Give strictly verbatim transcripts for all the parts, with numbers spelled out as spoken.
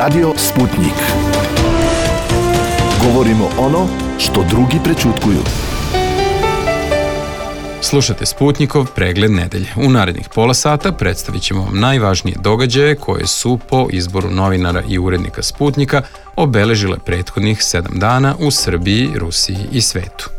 Radio Sputnik. Govorimo ono što drugi prećutkuju. Slušate Sputnikov pregled nedelje. U narednih pola sata predstavit ćemo vam najvažnije događaje koje su po izboru novinara i urednika Sputnika obeležile prethodnih sedam dana u Srbiji, Rusiji i svetu.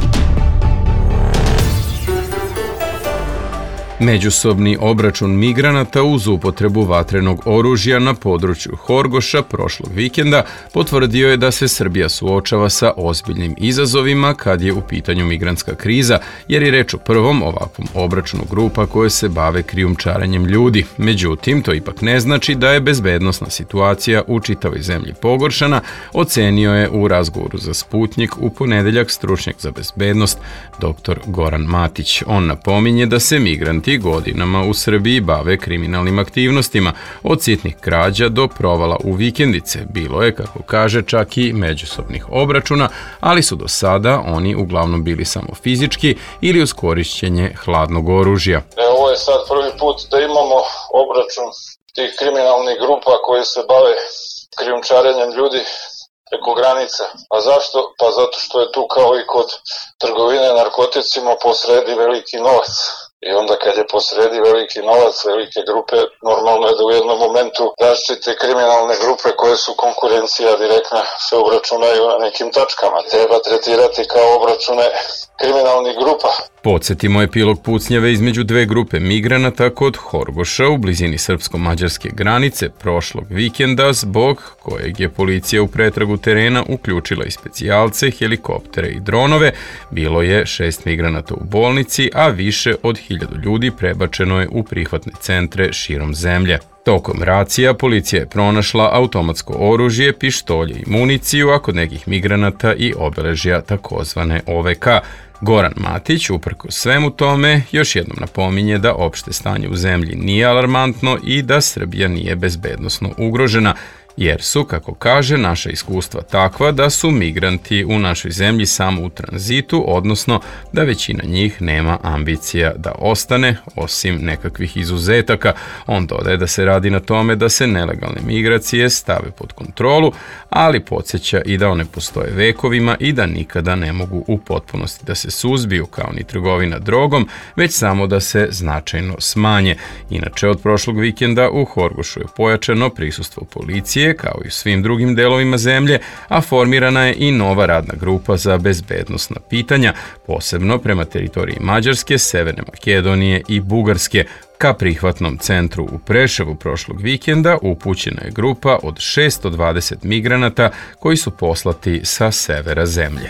Međusobni obračun migranata uz upotrebu vatrenog oružja na području Horgoša prošlog vikenda potvrdio je da se Srbija suočava sa ozbiljnim izazovima kad je u pitanju migrantska kriza, jer je reč o prvom ovakvom obračunu grupa koje se bave krijumčarenjem ljudi. Međutim, to ipak ne znači da je bezbednosna situacija u čitavoj zemlji pogoršana, ocenio je u razgovoru za Sputnik u ponedeljak stručnjak za bezbednost dr Goran Matić. On napominje da se migranti godinama u Srbiji bave kriminalnim aktivnostima, od sitnih krađa do provala u vikendice. Bilo je, kako kaže, čak i međusobnih obračuna, ali su do sada oni uglavnom bili samo fizički ili uz korišćenje hladnog oružja. E, ovo je sad prvi put da imamo obračun tih kriminalnih grupa koje se bave krijumčarenjem ljudi preko granica. A zašto? Pa zato što je tu kao i kod trgovine narkoticima posredi veliki novac. I onda kad je posredi veliki novac, velike grupe, normalno je da u jednom momentu različite kriminalne grupe koje su konkurencija direktna se obračunaju na nekim tačkama. Treba tretirati kao obračune kriminalnih grupa. Podsjetimo epilog pucnjave između dve grupe migranata kod Horgoša u blizini srpsko-mađarske granice prošlog vikenda, zbog kojeg je policija u pretragu terena uključila i specijalce, helikoptere i dronove. Bilo je šest migranata u bolnici, a više od hiljadu ljudi prebačeno je u prihvatne centre širom zemlje. Tokom racija policija je pronašla automatsko oružje, pištolje i municiju, a kod nekih migranata i obeležja takozvane O V K. Goran Matić, uprkos svemu tome, još jednom napominje da opšte stanje u zemlji nije alarmantno i da Srbija nije bezbednosno ugrožena, jer su, kako kaže, naša iskustva takva da su migranti u našoj zemlji samo u tranzitu, odnosno da većina njih nema ambicija da ostane, osim nekakvih izuzetaka. On dodaje da se radi na tome da se nelegalne migracije stave pod kontrolu, ali podsjeća i da one postoje vekovima i da nikada ne mogu u potpunosti da se suzbiju kao ni trgovina drogom, već samo da se značajno smanje. Inače, od prošlog vikenda u Horgošu je pojačano prisustvo policije, kao i u svim drugim delovima zemlje, a formirana je i nova radna grupa za bezbednosna pitanja, posebno prema teritoriji Mađarske, Severne Makedonije i Bugarske. Ka prihvatnom centru u Preševu prošlog vikenda upućena je grupa od šesto dvadeset migranata koji su poslati sa severa zemlje.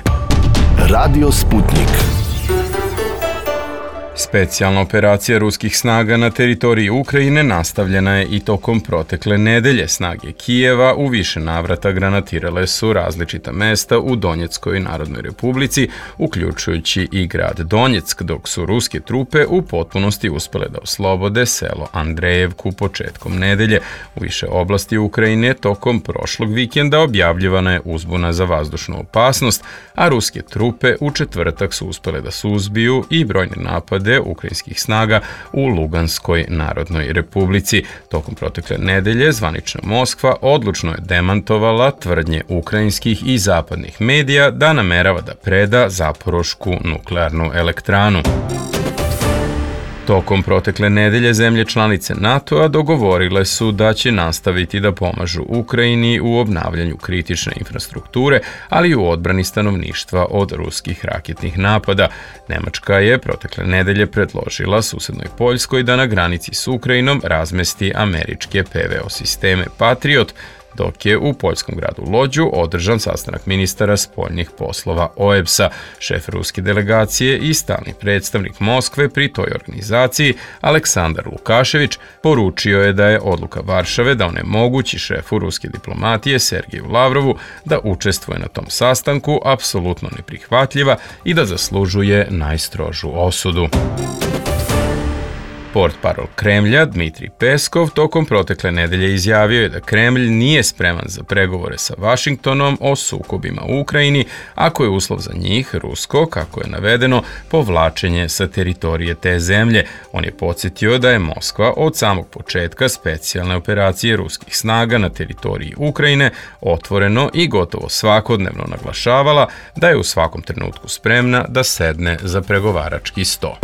Radio Sputnik. Specijalna operacija ruskih snaga na teritoriji Ukrajine nastavljena je i tokom protekle nedelje. Snage Kijeva u više navrata granatirale su različita mesta u Donjeckoj Narodnoj Republici, uključujući i grad Donjeck, dok su ruske trupe u potpunosti uspele da oslobode selo Andrejevku početkom nedelje. U više oblasti Ukrajine tokom prošlog vikenda objavljivana je uzbuna za vazdušnu opasnost, a ruske trupe u četvrtak su uspele da suzbiju i brojne napade ukrajinskih snaga u Luganskoj Narodnoj Republici. Tokom protekle nedelje zvanična Moskva odlučno je demantovala tvrdnje ukrajinskih i zapadnih medija da namerava da preda Zaporošku nuklearnu elektranu. Tokom protekle nedelje zemlje članice NATO-a dogovorile su da će nastaviti da pomažu Ukrajini u obnavljanju kritične infrastrukture, ali i u odbrani stanovništva od ruskih raketnih napada. Nemačka je protekle nedelje predložila susednoj Poljskoj da na granici s Ukrajinom razmesti američke P V O sisteme Patriot, dok je u poljskom gradu Lođu održan sastanak ministara spoljnih poslova O E B S-a. Šef ruske delegacije i stalni predstavnik Moskve pri toj organizaciji, Aleksandar Lukašević, poručio je da je odluka Varšave da onemogući šefu ruske diplomatije Sergeju Lavrovu da učestvuje na tom sastanku apsolutno neprihvatljiva i da zaslužuje najstrožu osudu. Portparol Kremlja Dmitrij Peskov tokom protekle nedelje izjavio je da Kremlj nije spreman za pregovore sa Vašingtonom o sukobima u Ukrajini, ako je uslov za njih rusko, kako je navedeno, povlačenje sa teritorije te zemlje. On je podsjetio da je Moskva od samog početka specijalne operacije ruskih snaga na teritoriji Ukrajine otvoreno i gotovo svakodnevno naglašavala da je u svakom trenutku spremna da sedne za pregovarački sto.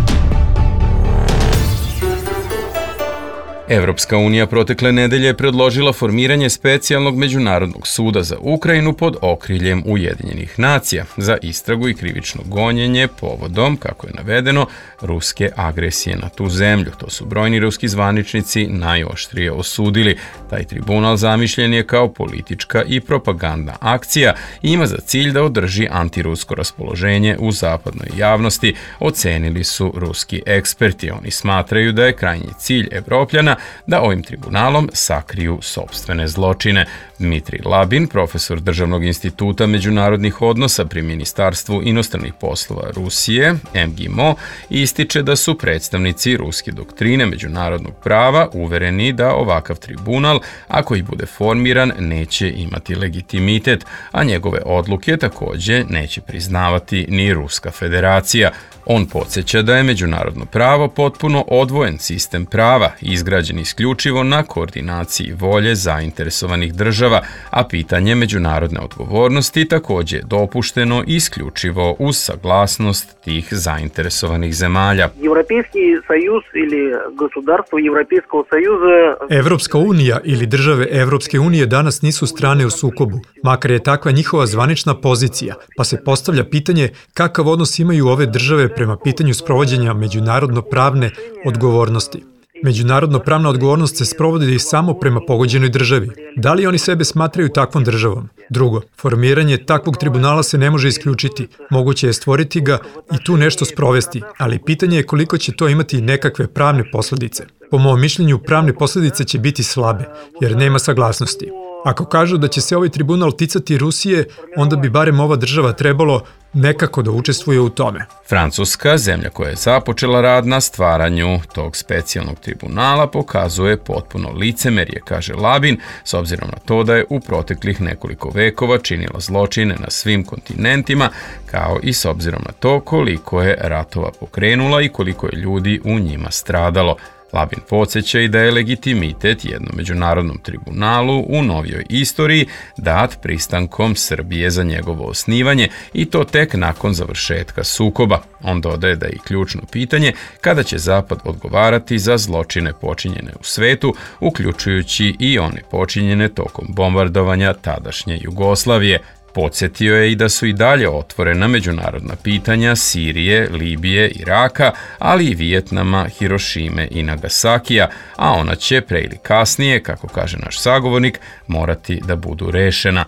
Evropska unija protekle nedelje je predložila formiranje specijalnog međunarodnog suda za Ukrajinu pod okriljem Ujedinjenih nacija za istragu i krivično gonjenje povodom, kako je navedeno, ruske agresije na tu zemlju. To su brojni ruski zvaničnici najoštrije osudili. Taj tribunal zamišljen je kao politička i propagandna akcija i ima za cilj da održi antirusko raspoloženje u zapadnoj javnosti, ocenili su ruski eksperti. Oni smatraju da je krajnji cilj Evropljana da ovim tribunalom sakriju sopstvene zločine. Dmitrij Labin, profesor Državnog instituta međunarodnih odnosa pri Ministarstvu inostranih poslova Rusije, M G M O, ističe da su predstavnici ruske doktrine međunarodnog prava uvereni da ovakav tribunal, ako i bude formiran, neće imati legitimitet, a njegove odluke takođe neće priznavati ni Ruska federacija. On podsjeća da je međunarodno pravo potpuno odvojen sistem prava, izgrađen isključivo na koordinaciji volje zainteresovanih država, a pitanje međunarodne odgovornosti takođe je dopušteno isključivo uz saglasnost tih zainteresovanih zemalja. Evropski sajuz ili gospodarstvo Evropskog sajuza. Evropska unija ili države Evropske unije danas nisu strane u sukobu, makar je takva njihova zvanična pozicija, pa se postavlja pitanje kakav odnos imaju ove države prema pitanju sprovođenja međunarodno-pravne odgovornosti. Međunarodno-pravna odgovornost se sprovodi samo prema pogođenoj državi. Da li oni sebe smatraju takvom državom? Drugo, formiranje takvog tribunala se ne može isključiti. Moguće je stvoriti ga i tu nešto sprovesti, ali pitanje je koliko će to imati nekakve pravne posledice. Po mom mišljenju, pravne posledice će biti slabe, jer nema saglasnosti. Ako kažu da će se ovaj tribunal ticati Rusije, onda bi barem ova država trebalo nekako da učestvuje u tome. Francuska, zemlja koja je započela rad na stvaranju tog specijalnog tribunala, pokazuje potpuno licemerje, kaže Labin, s obzirom na to da je u proteklih nekoliko vekova činila zločine na svim kontinentima, kao i s obzirom na to koliko je ratova pokrenula i koliko je ljudi u njima stradalo. Labin podsjeća i da je legitimitet jednom međunarodnom tribunalu u novijoj istoriji dat pristankom Srbije za njegovo osnivanje i to tek nakon završetka sukoba. On dodaje da je i ključno pitanje kada će Zapad odgovarati za zločine počinjene u svetu, uključujući i one počinjene tokom bombardovanja tadašnje Jugoslavije. Podsjetio je i da su i dalje otvorena međunarodna pitanja Sirije, Libije, Iraka, ali i Vijetnama, Hirošime i Nagasakija, a ona će pre ili kasnije, kako kaže naš sagovornik, morati da budu rešena.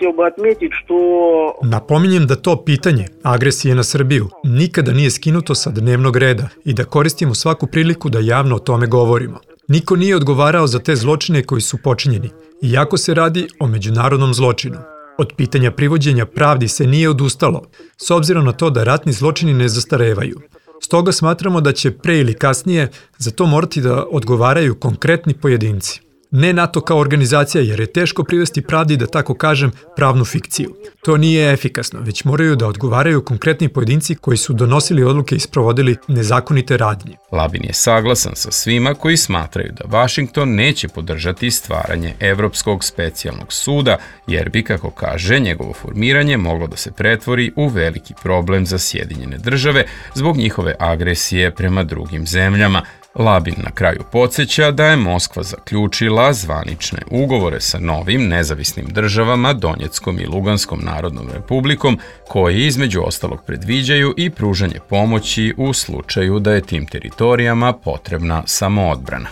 Napominjem da to pitanje agresije na Srbiju nikada nije skinuto sa dnevnog reda i da koristimo svaku priliku da javno o tome govorimo. Niko nije odgovarao za te zločine koji su počinjeni, iako se radi o međunarodnom zločinu. Od pitanja privođenja pravdi se nije odustalo, s obzirom na to da ratni zločini ne zastarevaju. Stoga smatramo da će pre ili kasnije za to morati da odgovaraju konkretni pojedinci. Ne NATO kao organizacija, jer je teško privesti pravdi, da tako kažem, pravnu fikciju. To nije efikasno, već moraju da odgovaraju konkretni pojedinci koji su donosili odluke i sprovodili nezakonite radnje. Labin je saglasan sa svima koji smatraju da Vašington neće podržati stvaranje Evropskog specijalnog suda, jer bi, kako kaže, njegovo formiranje moglo da se pretvori u veliki problem za Sjedinjene države zbog njihove agresije prema drugim zemljama. Labin na kraju podsjeća da je Moskva zaključila zvanične ugovore sa novim nezavisnim državama Donjeckom i Luganskom narodnom republikom, koji između ostalog predviđaju i pružanje pomoći u slučaju da je tim teritorijama potrebna samoodbrana.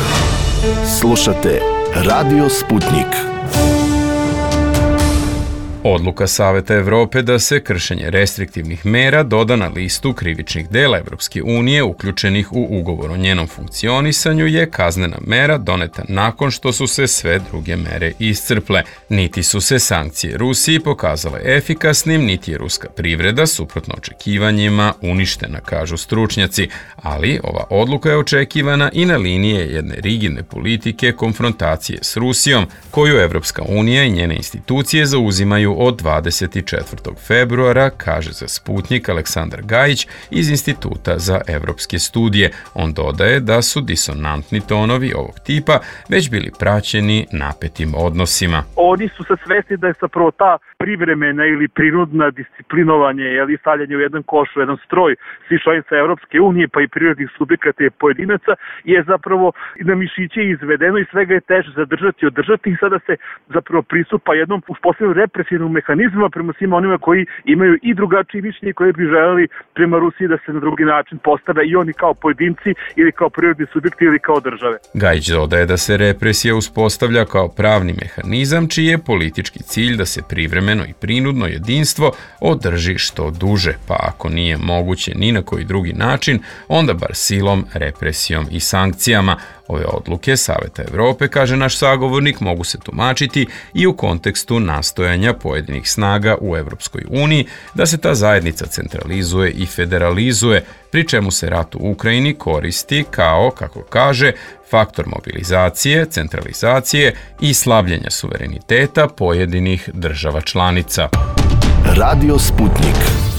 Slušate Radio Sputnik. Odluka Saveta Evrope da se kršenje restriktivnih mera doda na listu krivičnih dela Evropske unije uključenih u ugovor o njenom funkcionisanju je kaznena mera doneta nakon što su se sve druge mere iscrple. Niti su se sankcije Rusiji pokazale efikasnim, niti je ruska privreda, suprotno očekivanjima, uništena, kažu stručnjaci, ali ova odluka je očekivana i na linije jedne rigidne politike konfrontacije s Rusijom, koju Evropska unija i njene institucije zauzimaju od dvadeset četvrtog februara, kaže za Sputnjik Aleksandar Gajić iz Instituta za evropske studije. On dodaje da su disonantni tonovi ovog tipa već bili praćeni napetim odnosima. Oni su se svesni da je zapravo ta privremena ili prinudna disciplinovanje ili stavljanje u jedan koš, u jedan stroj svih članica Evropske unije pa i prirodnih subjekata i pojedinaca je zapravo na mišiće izvedeno i svega je teže zadržati i održati i sada se zapravo pristupa jednom uspostavljanju represivnog mehanizma prema svima onima koji imaju i drugačije mišljenje koji bi želeli prema Rusiji da se na drugi način postave i oni kao pojedinci ili kao prirodni subjekti ili kao države. Gajić dodaje da se represija uspostavlja kao pravni mehanizam čiji je politički cilj da se privremeno i prinudno jedinstvo održi što duže, pa ako nije moguće ni na koji drugi način, onda bar silom, represijom i sankcijama. Ove odluke Saveta Evrope, kaže naš sagovornik, mogu se tumačiti i u kontekstu nastojanja pojedinih snaga u Evropskoj uniji da se ta zajednica centralizuje i federalizuje, pri čemu se rat u Ukrajini koristi kao, kako kaže, faktor mobilizacije, centralizacije i slabljenja suvereniteta pojedinih država članica. Radio Sputnik.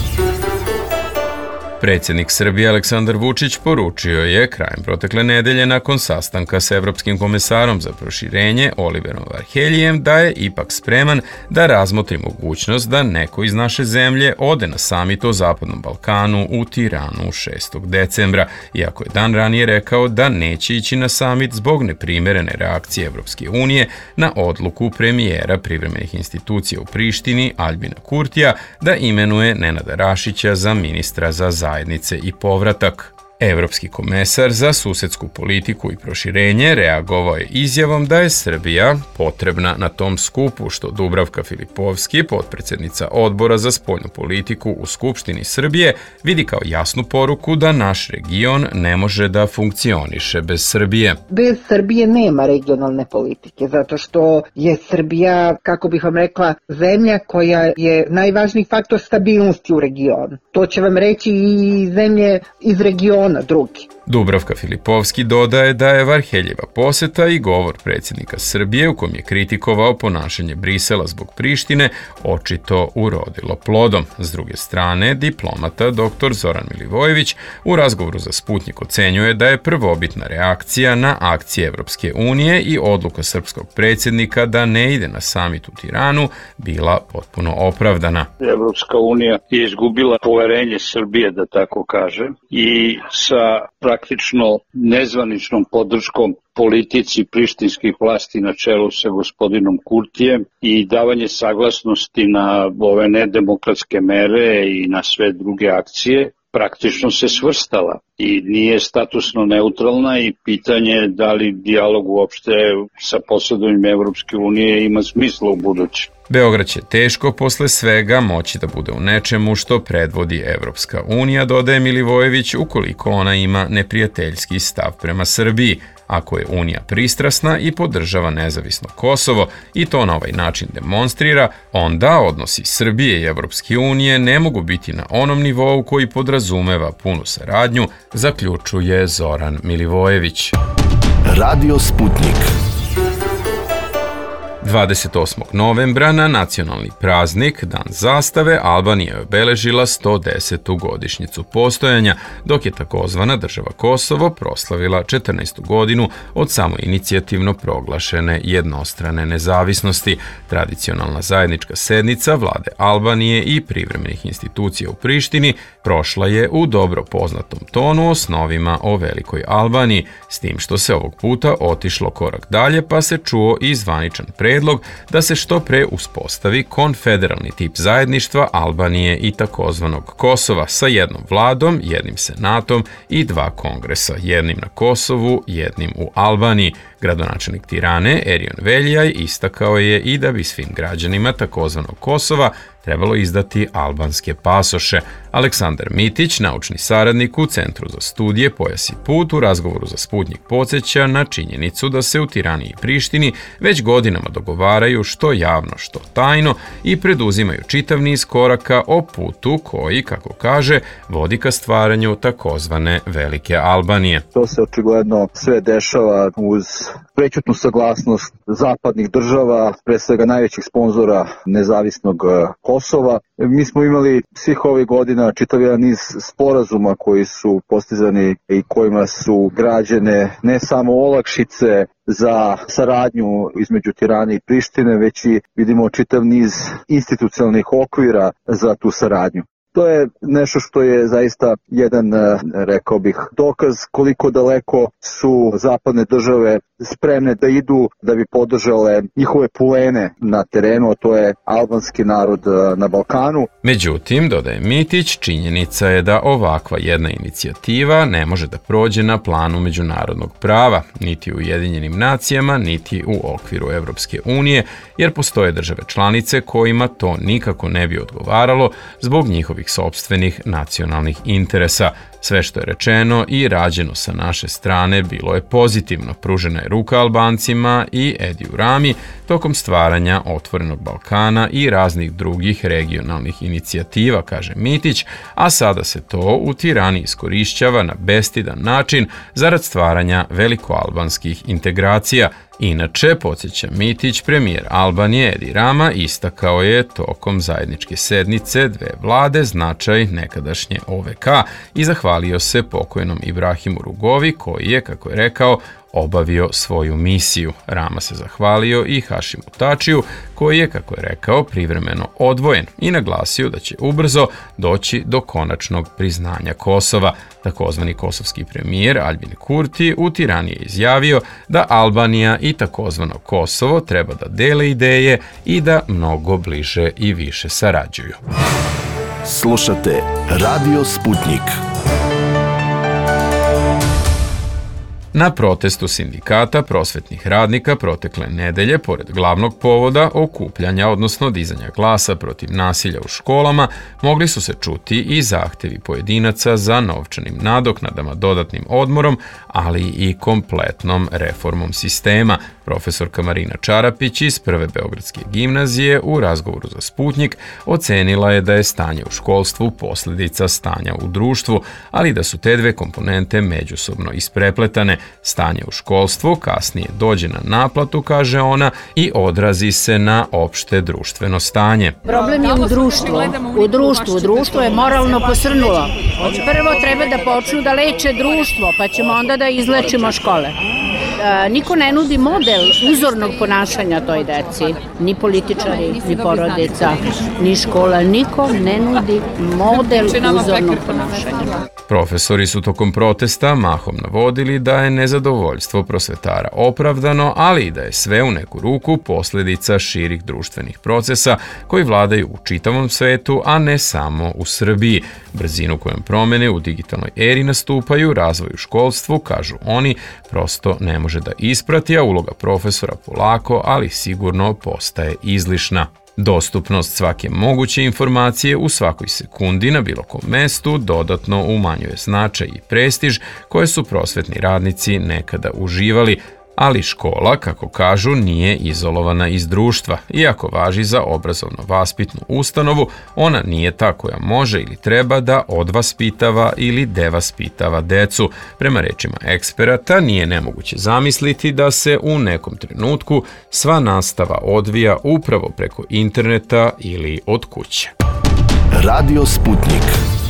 Predsjednik Srbije Aleksandar Vučić poručio je krajem protekle nedelje nakon sastanka s Evropskim komesarom za proširenje Oliverom Varheljijem da je ipak spreman da razmotri mogućnost da neko iz naše zemlje ode na samit o Zapadnom Balkanu u Tiranu šestog decembra, iako je dan ranije rekao da neće ići na samit zbog neprimerene reakcije Evropske unije na odluku premijera privremenih institucija u Prištini Aljbina Kurtija da imenuje Nenada Rašića za ministra za zajednice i povratak. Evropski komesar za susedsku politiku i proširenje reagovao je izjavom da je Srbija potrebna na tom skupu, što Dubravka Filipovski, potpredsjednica Odbora za spoljnu politiku u Skupštini Srbije, vidi kao jasnu poruku da naš region ne može da funkcioniše bez Srbije. Bez Srbije nema regionalne politike, zato što je Srbija, kako bih vam rekla, zemlja koja je najvažniji faktor stabilnosti u regionu. To će vam reći i zemlje iz regiona drugi. Dubravka Filipovski dodaje da je Varheljeva poseta i govor predsjednika Srbije u kom je kritikovao ponašanje Brisela zbog Prištine očito urodilo plodom. S druge strane, diplomata doktor Zoran Milivojević u razgovoru za Sputnjik ocenjuje da je prvobitna reakcija na akcije Evropske unije i odluka srpskog predsjednika da ne ide na samit u Tiranu bila potpuno opravdana. Evropska unija je izgubila poverenje Srbije, da tako kaže, i sa praktično nezvaničnom podrškom politici prištinskih vlasti na čelu sa gospodinom Kurtijem i davanje saglasnosti na ove nedemokratske mere i na sve druge akcije, praktično se svrstala i nije statusno neutralna i pitanje je da li dijalog uopšte sa posredovanjem Evropske unije ima smisla u budući. Beograd će teško posle svega moći da bude u nečemu što predvodi Evropska unija, dodaje Milivojević, ukoliko ona ima neprijateljski stav prema Srbiji. Ako je Unija pristrasna i podržava nezavisno Kosovo i to na ovaj način demonstrira, onda odnosi Srbije i Evropske unije ne mogu biti na onom nivou koji podrazumeva punu saradnju, zaključuje Zoran Milivojević. Radio Sputnik. dvadeset osmog novembra na nacionalni praznik, Dan zastave, Albanija je obeležila sto desetu godišnjicu postojanja, dok je takozvana država Kosovo proslavila četrnaestu godinu od samoinicijativno proglašene jednostrane nezavisnosti. Tradicionalna zajednička sednica vlade Albanije i privremenih institucija u Prištini prošla je u dobro poznatom tonu o snovima o Velikoj Albaniji, s tim što se ovog puta otišlo korak dalje pa se čuo i zvaničan predlog da se što pre uspostavi konfederalni tip zajedništva Albanije i takozvanog Kosova sa jednom vladom, jednim senatom i dva kongresa, jednim na Kosovu, jednim u Albaniji. Gradonačelnik Tirane, Erion Veljaj, istakao je i da bi svim građanima takozvanog Kosova trebalo izdati albanske pasoše. Aleksandar Mitić, naučni saradnik u Centru za studije Pojas i put, u razgovoru za Sputnjik podsjeća na činjenicu da se u Tirani i Prištini već godinama dogovaraju što javno, što tajno i preduzimaju čitav niz koraka o putu koji, kako kaže, vodi ka stvaranju takozvane Velike Albanije. To se očigledno sve dešava uz prećutnu saglasnost zapadnih država, pre svega najvećih sponzora nezavisnog Kosova. Mi smo imali svih ovih godina čitav jedan niz sporazuma koji su postizani i kojima su građene ne samo olakšice za saradnju između Tirane i Prištine, već i vidimo čitav niz institucionalnih okvira za tu saradnju. To je nešto što je zaista jedan, rekao bih, dokaz koliko daleko su zapadne države spremne da idu da bi podržale njihove pulene na terenu, a to je albanski narod na Balkanu. Međutim, dodaje Mitić, činjenica je da ovakva jedna inicijativa ne može da prođe na planu međunarodnog prava, niti u Ujedinjenim nacijama, niti u okviru Evropske unije, jer postoje države članice kojima to nikako ne bi odgovaralo zbog njihovih sopstvenih nacionalnih interesa. Sve što je rečeno i rađeno sa naše strane bilo je pozitivno. Pružena je ruka Albancima i Ediju Rami tokom stvaranja Otvorenog Balkana i raznih drugih regionalnih inicijativa, kaže Mitić, a sada se to u Tirani iskorišćava na bestidan način zarad stvaranja velikoalbanskih integracija. Inače, podsjeća Mitić, premijer Albanije Edi Rama istakao je tokom zajedničke sednice dve vlade značaj nekadašnje O V K i zahvalio se pokojnom Ibrahimu Rugovi koji je, kako je rekao, obavio svoju misiju. Rama se zahvalio i Hašimu Tačiju koji je, kako je rekao, privremeno odvojen i naglasio da će ubrzo doći do konačnog priznanja Kosova. Takozvani kosovski premijer Albin Kurti u Tirani je izjavio da Albanija i takozvano Kosovo treba da dele ideje i da mnogo bliže i više sarađuju. Slušate Radio Sputnik. Na protestu sindikata prosvetnih radnika protekle nedelje, pored glavnog povoda okupljanja, odnosno dizanja glasa protiv nasilja u školama, mogli su se čuti i zahtevi pojedinaca za novčanim nadoknadama, dodatnim odmorom, ali i kompletnom reformom sistema. Profesorka Marina Čarapić iz Prve Beogradske gimnazije u razgovoru za Sputnjik ocenila je da je stanje u školstvu posljedica stanja u društvu, ali da su te dve komponente međusobno isprepletane. Stanje u školstvu kasnije dođe na naplatu, kaže ona, i odrazi se na opšte društveno stanje. Problem je u društvu. U društvu. Društvo je moralno posrnulo. Prvo treba da počnu da leče društvo, pa ćemo onda da izlečimo škole. Niko ne nudi model uzornog ponašanja toj deci. Ni političari, ni porodica, ni škola. Niko ne nudi model uzornog ponašanja. Profesori su tokom protesta mahom navodili da je nezadovoljstvo prosvetara opravdano, ali i da je sve u neku ruku posljedica širih društvenih procesa koji vladaju u čitavom svetu, a ne samo u Srbiji. Brzinu kojom promene u digitalnoj eri nastupaju, razvoj u školstvu, kažu oni, prosto ne može da isprati, a uloga profesora polako, ali sigurno postaje izlišna. Dostupnost svake moguće informacije u svakoj sekundi na bilo kom mestu dodatno umanjuje značaj i prestiž koje su prosvetni radnici nekada uživali, ali škola, kako kažu, nije izolovana iz društva. Iako važi za obrazovno-vaspitnu ustanovu, ona nije ta koja može ili treba da odvaspitava ili devaspitava decu. Prema rečima eksperata, nije nemoguće zamisliti da se u nekom trenutku sva nastava odvija upravo preko interneta ili od kuće. Radio Sputnik.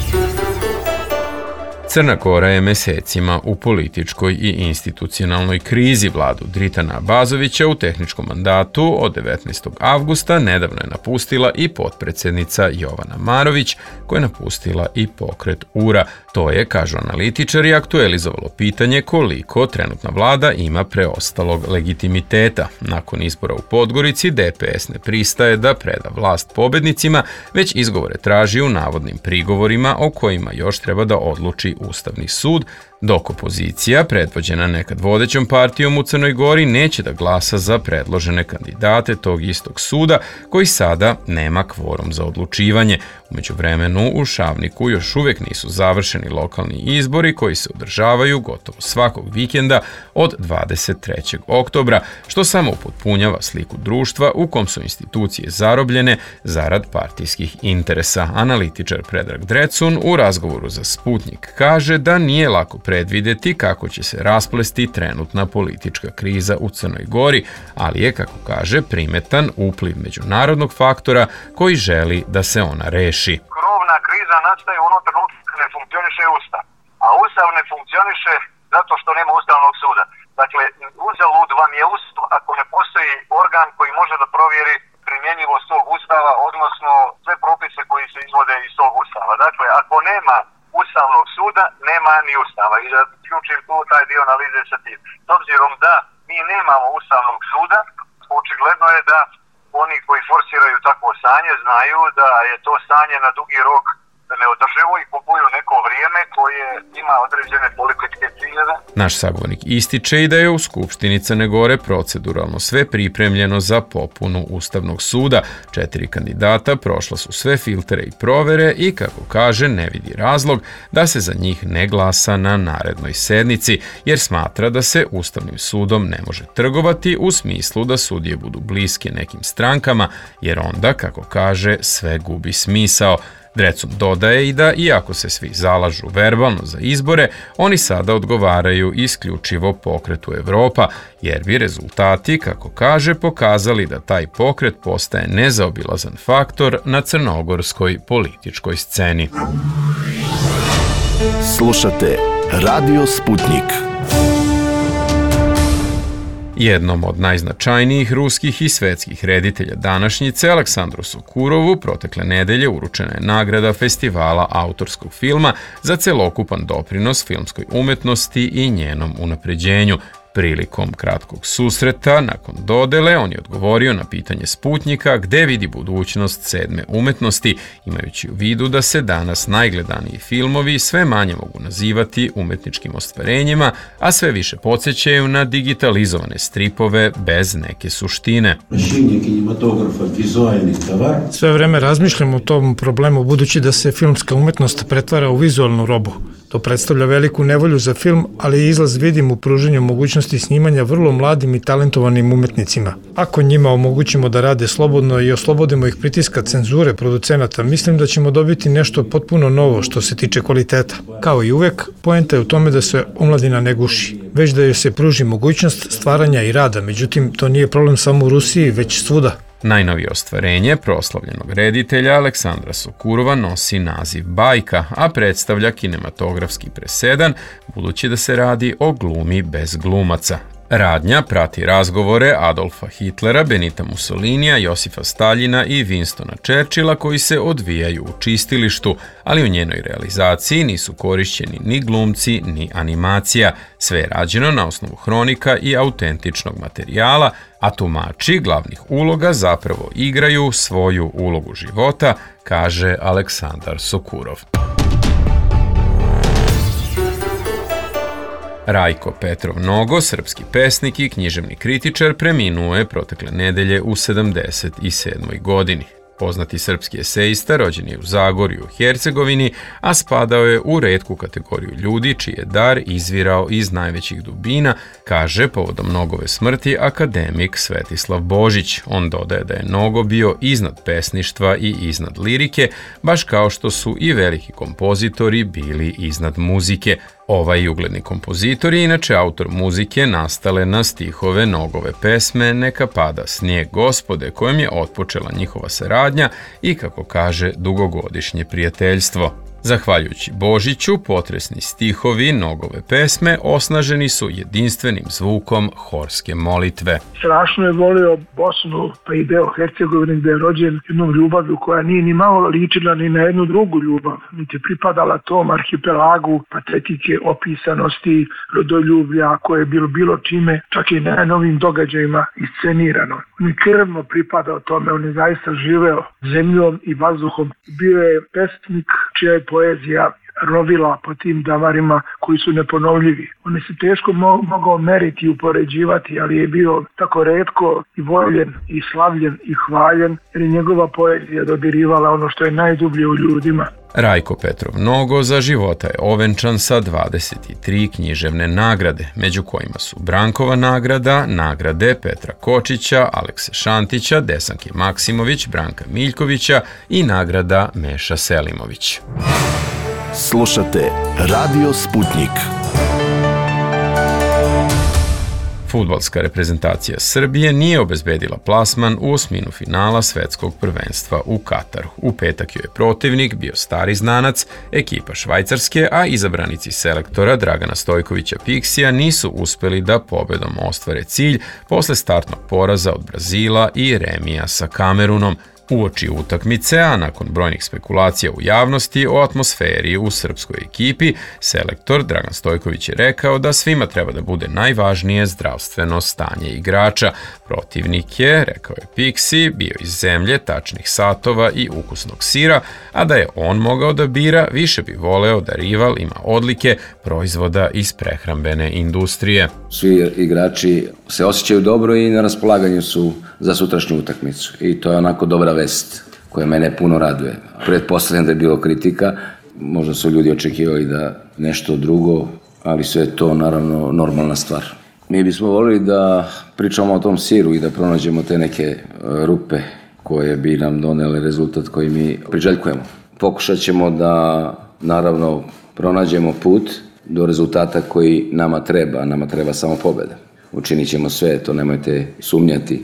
Crna Gora je mesecima u političkoj i institucionalnoj krizi. Vladu Dritana Abazovića u tehničkom mandatu od devetnaestog avgusta nedavno je napustila i potpredsjednica Jovana Marović, koja je napustila i pokret U R A. To je, kažu analitičari, aktualizovalo pitanje koliko trenutna vlada ima preostalog legitimiteta. Nakon izbora u Podgorici, D P S ne pristaje da preda vlast pobednicima, već izgovore traži u navodnim prigovorima o kojima još treba da odluči Ustavni sud, dok opozicija, predvođena nekad vodećom partijom u Crnoj Gori, neće da glasa za predložene kandidate tog istog suda, koji sada nema kvorum za odlučivanje. U međuvremenu u Šavniku još uvijek nisu završeni lokalni izbori koji se održavaju gotovo svakog vikenda od dvadeset trećeg oktobra, što samo upotpunjava sliku društva u kom su institucije zarobljene zarad partijskih interesa. Analitičar Predrag Drecun u razgovoru za Sputnik kaže da nije lako predvideti kako će se rasplesti trenutna politička kriza u Crnoj Gori, ali je, kako kaže, primetan upliv međunarodnog faktora koji želi da se ona reši. Krovna kriza nastaje u onom trenutku kad ne funkcioniše Ustav, a Ustav ne funkcioniše zato što nema Ustavnog suda. Dakle, uzalud vam je Ustav ako ne postoji organ koji može da provjeri primjenjivost tog Ustava, odnosno sve propise koji se izvode iz tog Ustava. Dakle, ako nema Ustavnog suda, nema ni Ustava. I da ključim tu taj dio analize sa tim. S obzirom da mi nemamo Ustavnog suda, očigledno je da oni koji forsiraju takvo stanje znaju da je to stanje na dugi rok neodrživo i kupuju neko vrijeme koje ima određene političke ciljeve. Naš sagovornik ističe i da je u Skupštini Crne Gore proceduralno sve pripremljeno za popunu Ustavnog suda. Četiri kandidata prošla su sve filtere i provere i, kako kaže, ne vidi razlog da se za njih ne glasa na narednoj sednici, jer smatra da se Ustavnim sudom ne može trgovati u smislu da sudije budu bliske nekim strankama, jer onda, kako kaže, sve gubi smisao. Drecun dodaje i da, iako se svi zalažu verbalno za izbore, oni sada odgovaraju isključivo pokretu Evropa, jer bi rezultati, kako kaže, pokazali da taj pokret postaje nezaobilazan faktor na crnogorskoj političkoj sceni. Slušate Radio Sputnik. Jednom od najznačajnijih ruskih i svetskih reditelja današnjice, Aleksandru Sokurovu, protekle nedelje uručena je nagrada Festivala autorskog filma za celokupan doprinos filmskoj umetnosti i njenom unapređenju. Prilikom kratkog susreta, nakon dodele, on je odgovorio na pitanje Sputnika gde vidi budućnost sedme umetnosti, imajući u vidu da se danas najgledaniji filmovi sve manje mogu nazivati umetničkim ostvarenjima, a sve više podsjećaju na digitalizovane stripove bez neke suštine. Sve vreme razmišljam o tom problemu, budući da se filmska umetnost pretvara u vizualnu robu. To predstavlja veliku nevolju za film, ali izlaz vidim u pruženju mogućnosti snimanja vrlo mladim i talentovanim umetnicima. Ako njima omogućimo da rade slobodno i oslobodimo ih pritiska cenzure producenata, mislim da ćemo dobiti nešto potpuno novo što se tiče kvaliteta. Kao i uvek, poenta je u tome da se omladina ne guši, već da joj se pruži mogućnost stvaranja i rada, međutim, to nije problem samo u Rusiji, već svuda. Najnovije ostvarenje proslavljenog reditelja Aleksandra Sokurova nosi naziv Bajka, a predstavlja kinematografski presedan, budući da se radi o glumi bez glumaca. Radnja prati razgovore Adolfa Hitlera, Benita Mussolinija, Josifa Staljina i Winstona Churchilla koji se odvijaju u čistilištu, ali u njenoj realizaciji nisu korišćeni ni glumci ni animacija. Sve je rađeno na osnovu hronika i autentičnog materijala, a tumači glavnih uloga zapravo igraju svoju ulogu života, kaže Aleksandar Sokurov. Rajko Petrov Nogo, srpski pesnik i književni kritičar, preminuo je protekle nedelje u sedamdeset sedmoj godini. Poznati srpski esejista rođen je u Zagorju u Hercegovini, a spadao je u retku kategoriju ljudi čiji je dar izvirao iz najvećih dubina, kaže povodom Nogove smrti akademik Svetislav Božić. On dodaje da je Nogo bio iznad pesništva i iznad lirike, baš kao što su i veliki kompozitori bili iznad muzike. Ovaj ugledni kompozitor je inače autor muzike nastale na stihove Nogove pesme Neka pada snijeg gospode, kojom je otpočela njihova saradnja i, kako kaže, dugogodišnje prijateljstvo. Zahvaljujući Božiću, potresni stihovi Nogove pesme osnaženi su jedinstvenim zvukom horske molitve. Strašno je volio Bosnu, pa i deo Hercegovine gde je rođen, jednom ljubavlju koja nije ni malo ličila ni na jednu drugu ljubav, niti pripadala tom arhipelagu patetike, opisanosti, rodoljublja koje je bilo bilo čime, čak i na novim događajima iscenirano. On je krvno pripadao tome, on je zaista živeo zemljom i vazduhom. Bio je pesnik čija je poezija rovila po tim damarima koji su neponovljivi. On se teško mo- mogao meriti i upoređivati, ali je bio tako retko i voljen i slavljen i hvaljen, jer je njegova poezija dodirivala ono što je najdublje u ljudima. Rajko Petrov Nogo za života je ovenčan sa dvadeset tri književne nagrade, među kojima su Brankova nagrada, nagrade Petra Kočića, Alekse Šantića, Desanke Maksimović, Branka Miljkovića i nagrada Meša Selimović. Slušate Radio Sputnik. Fudbalska reprezentacija Srbije nije obezbedila plasman u osminu finala svetskog prvenstva u Kataru. U petak joj je protivnik bio stari znanac, ekipa Švajcarske, a izabranici selektora Dragana Stojkovića Piksija nisu uspeli da pobedom ostvare cilj posle startnog poraza od Brazila i remija sa Kamerunom. Uoči utakmice, a nakon brojnih spekulacija u javnosti o atmosferi u srpskoj ekipi, selektor Dragan Stojković je rekao da svima treba da bude najvažnije zdravstveno stanje igrača. Protivnik je, rekao je Pixi, bio iz zemlje, tačnih satova i ukusnog sira, a da je on mogao da bira, više bi voleo da rival ima odlike proizvoda iz prehrambene industrije. Svi igrači se osjećaju dobro i na raspolaganju su za sutrašnju utakmicu i to je onako dobra vest koja mene puno raduje. Pretpostavljam da je bilo kritika, možda su ljudi očekivali da nešto drugo, ali sve je to naravno normalna stvar. Mi bismo volili da pričamo o tom siru i da pronađemo te neke rupe koje bi nam donele rezultat koji mi priželjkujemo. Pokušat ćemo da naravno pronađemo put do rezultata koji nama treba, nama treba samo pobjeda. Učinit ćemo sve, to nemojte sumnjati,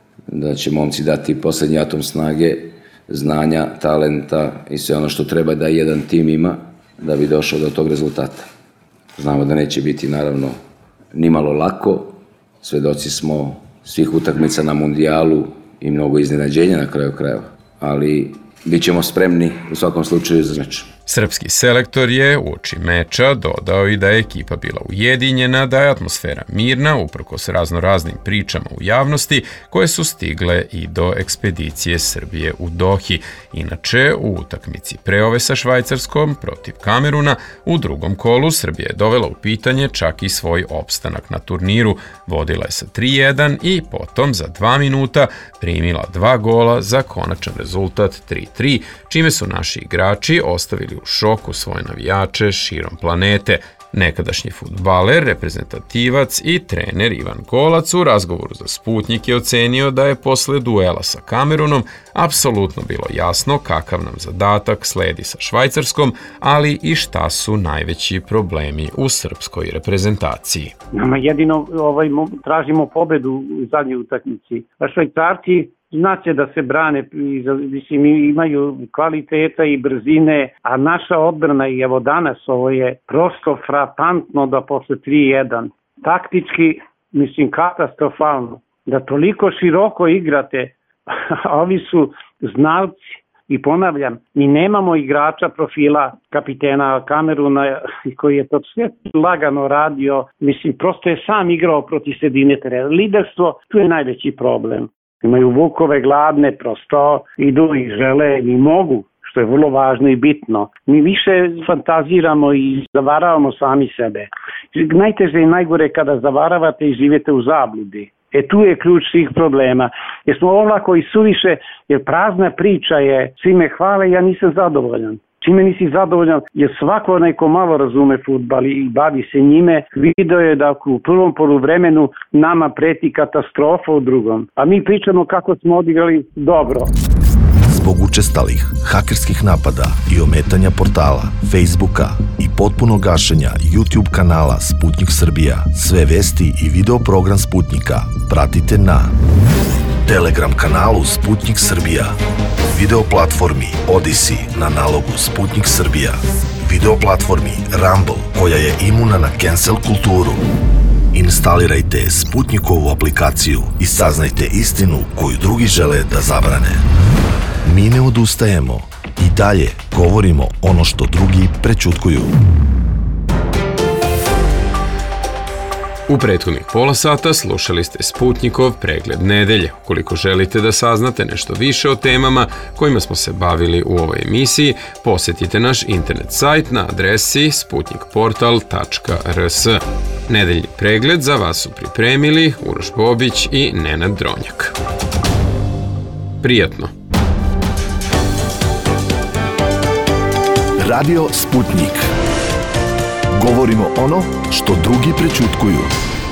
da će momci dati posljednji atom snage, znanja, talenta i sve ono što treba da jedan tim ima da bi došao do tog rezultata. Znamo da neće biti naravno nimalo lako, svedoci smo svih utakmica na mundijalu i mnogo iznenađenja na kraju krajeva, ali bit ćemo spremni u svakom slučaju za meč. Srpski selektor je uoči meča dodao i da je ekipa bila ujedinjena, da je atmosfera mirna uprkos raznoraznim pričama u javnosti koje su stigle i do ekspedicije Srbije u Dohi. Inače, u utakmici preove sa Švajcarskom protiv Kameruna u drugom kolu Srbija je dovela u pitanje čak i svoj opstanak na turniru. Vodila je sa tri jedan i potom za dva minuta primila dva gola za konačan rezultat tri tri, čime su naši igrači ostavili u šoku svoje navijače širom planete. Nekadašnji fudbaler, reprezentativac i trener Ivan Golac u razgovoru za Sputnik je ocenio da je posle duela sa Kamerunom apsolutno bilo jasno kakav nam zadatak sledi sa Švajcarskom, ali i šta su najveći problemi u srpskoj reprezentaciji. Nama jedino ovaj, tražimo pobedu u zadnjoj utakmici. A Švajcarci znaće da se brane, mislim, imaju kvaliteta i brzine, a naša odbrana i evo danas ovo je prosto frapantno da posle tri jedan. Taktički, mislim, katastrofalno. Da toliko široko igrate, a ovi su znalci. I ponavljam, mi nemamo igrača profila kapitena Kameruna koji je to sve lagano radio. Mislim, prosto je sam igrao protiv sredine terena. Liderstvo, tu je najveći problem. Imaju vukove gladne, prosto idu i žele i mogu, što je vrlo važno i bitno. Mi više fantaziramo i zavaravamo sami sebe. Najteže i najgore kada zavaravate i živite u zabludi. E tu je ključ svih problema. Jer smo ovako i suviše, jer prazna priča je, svi me hvale, ja nisam zadovoljan. Čime nisi zadovoljan, jer svako neko malo razume fudbal i bavi se njime, video je da u prvom poluvremenu nama preti katastrofa u drugom. A mi pričamo kako smo odigrali dobro. Zbog učestalih hakerskih napada i ometanja portala, Facebooka i potpunog gašenja YouTube kanala Sputnik Srbija, sve vesti i video program Sputnika pratite na Telegram kanalu Sputnik Srbija, video platformi Odyssey na nalogu Sputnik Srbija, video platformi Rumble koja je imuna na cancel kulturu. Instalirajte Sputnikovu aplikaciju i saznajte istinu koju drugi žele da zabrane. Mi ne odustajemo i dalje govorimo ono što drugi prećutkuju. U prethodnih pola sata slušali ste Sputnikov pregled nedelje. Ukoliko želite da saznate nešto više o temama kojima smo se bavili u ovoj emisiji, posjetite naš internet sajt na adresi sputnikportal tačka r s. Nedeljni pregled za vas su pripremili Uroš Bobić i Nenad Dronjak. Prijatno! Radio Sputnik. Govorimo ono što drugi prećutkuju.